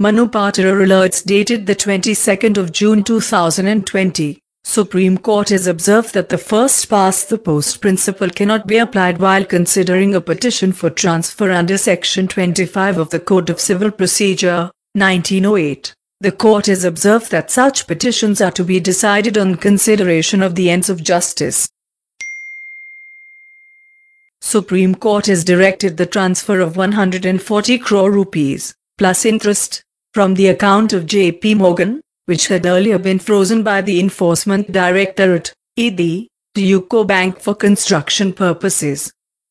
Manu Patora alerts dated the 22nd of June 2020. Supreme Court has observed that the first-past-the-post principle cannot be applied while considering a petition for transfer under Section 25 of the Code of Civil Procedure, 1908. The court has observed that such petitions are to be decided on consideration of the ends of justice. Supreme Court has directed the transfer of 140 crore rupees, plus interest, from the account of JP Morgan, which had earlier been frozen by the Enforcement Directorate, ED, to UCO Bank for construction purposes.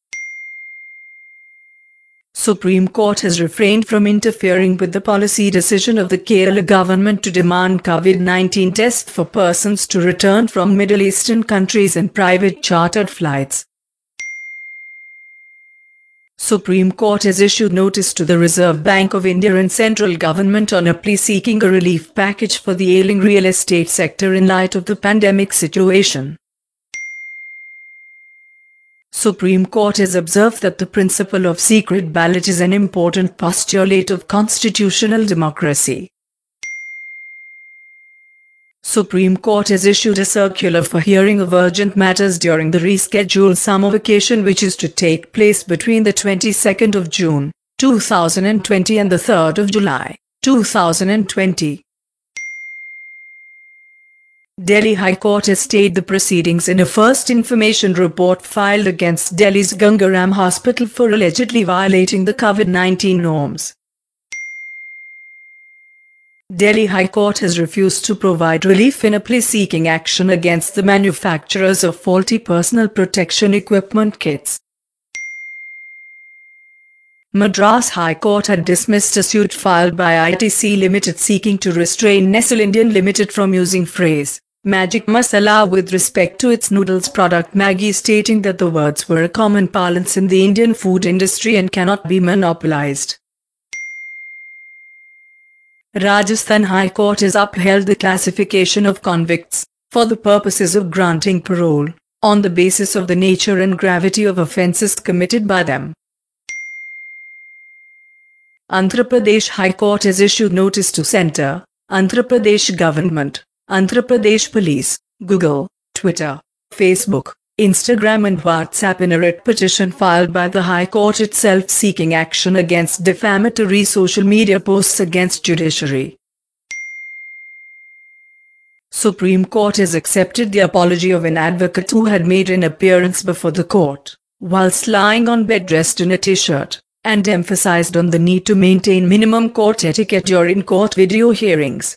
Supreme Court has refrained from interfering with the policy decision of the Kerala government to demand COVID-19 tests for persons to return from Middle Eastern countries in private chartered flights. Supreme Court has issued notice to the Reserve Bank of India and central government on a plea seeking a relief package for the ailing real estate sector in light of the pandemic situation. Supreme Court has observed that the principle of secret ballot is an important postulate of constitutional democracy. Supreme Court has issued a circular for hearing of urgent matters during the rescheduled summer vacation, which is to take place between the 22nd of June, 2020 and the 3rd of July, 2020. Delhi High Court has stayed the proceedings in a first information report filed against Delhi's Gangaram Hospital for allegedly violating the COVID-19 norms. Delhi High Court has refused to provide relief in a plea seeking action against the manufacturers of faulty personal protection equipment kits. Madras High Court had dismissed a suit filed by ITC Limited seeking to restrain Nestle India Limited from using phrase magic masala with respect to its noodles product Maggi, stating that the words were a common parlance in the Indian food industry and cannot be monopolized. Rajasthan High Court has upheld the classification of convicts, for the purposes of granting parole, on the basis of the nature and gravity of offences committed by them. Andhra Pradesh High Court has issued notice to Centre, Andhra Pradesh Government, Andhra Pradesh Police, Google, Twitter, Facebook, Instagram and WhatsApp in a writ petition filed by the High Court itself seeking action against defamatory social media posts against judiciary. Supreme Court has accepted the apology of an advocate who had made an appearance before the court, whilst lying on bed dressed in a t-shirt, and emphasized on the need to maintain minimum court etiquette during court video hearings.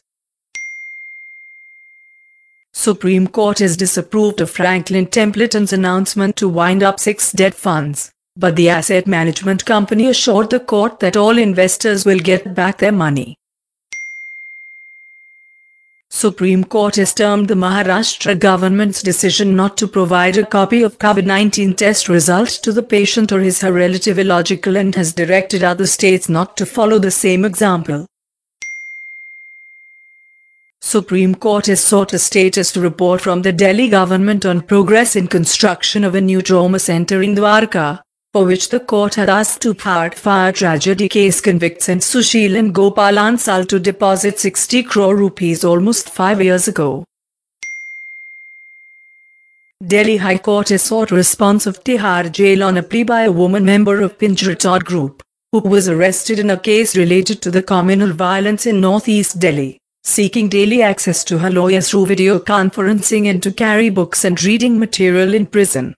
Supreme Court has disapproved of Franklin Templeton's announcement to wind up 6 debt funds, but the asset management company assured the court that all investors will get back their money. Supreme Court has termed the Maharashtra government's decision not to provide a copy of COVID-19 test results to the patient or his/her relative illogical and has directed other states not to follow the same example. Supreme Court has sought a status report from the Delhi government on progress in construction of a new trauma centre in Dwarka, for which the court had asked two Bharat fire tragedy case convicts and Sushil and Gopal Ansal to deposit 60 crore rupees almost 5 years ago. Delhi High Court has sought response of Tihar jail on a plea by a woman member of Pinjratod group, who was arrested in a case related to the communal violence in northeast Delhi, seeking daily access to her lawyer through video conferencing and to carry books and reading material in prison.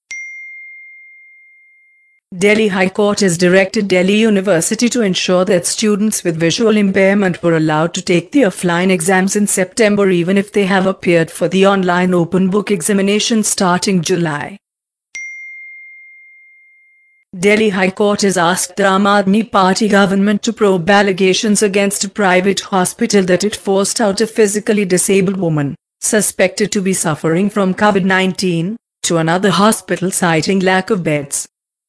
Delhi High Court has directed Delhi University to ensure that students with visual impairment were allowed to take the offline exams in September even if they have appeared for the online open book examination starting July. Delhi High Court has asked the Aam Aadmi Party government to probe allegations against a private hospital that it forced out a physically disabled woman, suspected to be suffering from COVID-19, to another hospital citing lack of beds.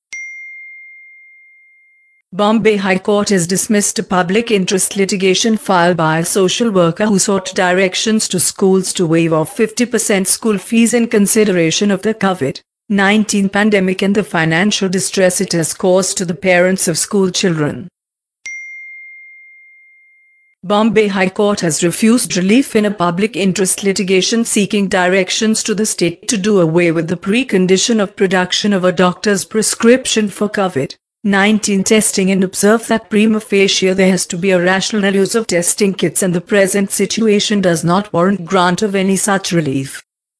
Bombay High Court has dismissed a public interest litigation filed by a social worker who sought directions to schools to waive off 50% school fees in consideration of the COVID-19 pandemic and the financial distress it has caused to the parents of school children. Bombay High Court has refused relief in a public interest litigation seeking directions to the state to do away with the precondition of production of a doctor's prescription for COVID-19 testing and observed that prima facie there has to be a rational use of testing kits and the present situation does not warrant grant of any such relief.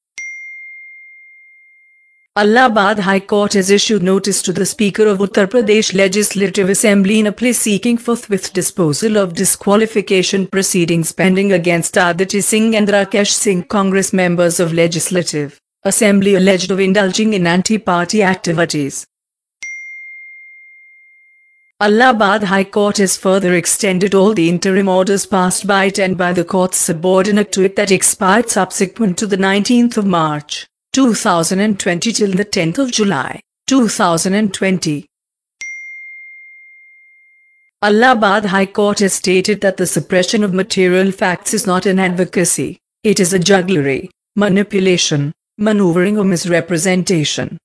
Allahabad High Court has issued notice to the Speaker of Uttar Pradesh Legislative Assembly in a plea seeking forthwith disposal of disqualification proceedings pending against Aditi Singh and Rakesh Singh, Congress members of Legislative Assembly alleged of indulging in anti-party activities. Allahabad High Court has further extended all the interim orders passed by it and by the courts subordinate to it that expired subsequent to the 19th of March. 2020 till the 10th of July, 2020. Allahabad High Court has stated that the suppression of material facts is not an advocacy, it is a jugglery, manipulation, maneuvering or misrepresentation.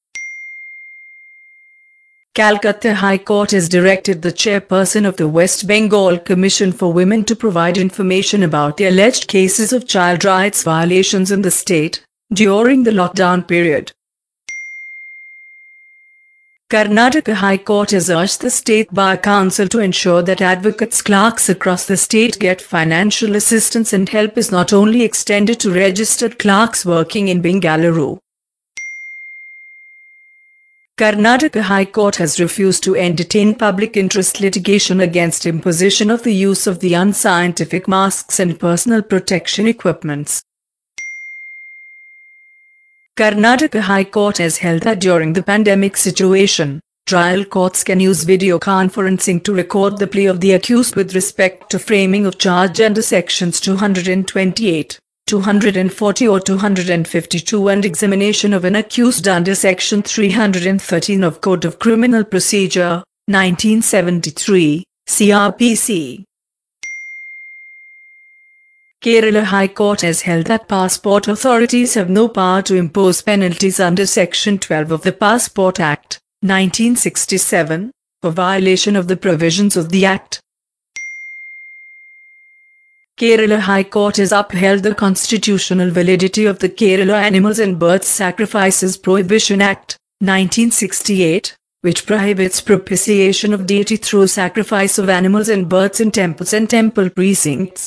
Calcutta High Court has directed the chairperson of the West Bengal Commission for Women to provide information about the alleged cases of child rights violations in the state during the lockdown period. Karnataka High Court has urged the State Bar Council to ensure that advocates clerks across the state get financial assistance and help is not only extended to registered clerks working in Bengaluru. Karnataka High Court has refused to entertain public interest litigation against imposition of the use of the unscientific masks and personal protection equipments. Karnataka High Court has held that during the pandemic situation, trial courts can use video conferencing to record the plea of the accused with respect to framing of charge under sections 228, 240 or 252 and examination of an accused under section 313 of Code of Criminal Procedure, 1973, CRPC. Kerala High Court has held that passport authorities have no power to impose penalties under Section 12 of the Passport Act, 1967, for violation of the provisions of the Act. Kerala High Court has upheld the constitutional validity of the Kerala Animals and Birds Sacrifices Prohibition Act, 1968, which prohibits propitiation of deity through sacrifice of animals and birds in temples and temple precincts.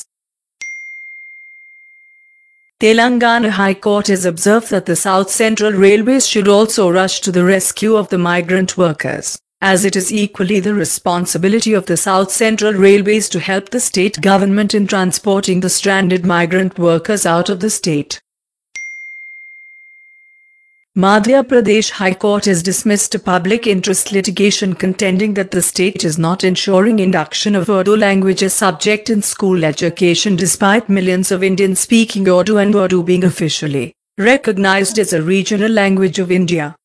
Telangana High Court has observed that the South Central Railways should also rush to the rescue of the migrant workers, as it is equally the responsibility of the South Central Railways to help the state government in transporting the stranded migrant workers out of the state. Madhya Pradesh High Court has dismissed a public interest litigation contending that the state is not ensuring induction of Urdu language as subject in school education despite millions of Indians speaking Urdu and Urdu being officially recognized as a regional language of India.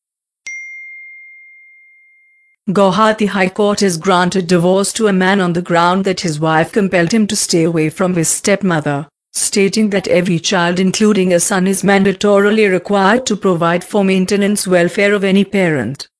Guwahati High Court has granted divorce to a man on the ground that his wife compelled him to stay away from his stepmother, stating that every child including a son is mandatorily required to provide for maintenance welfare of any parent.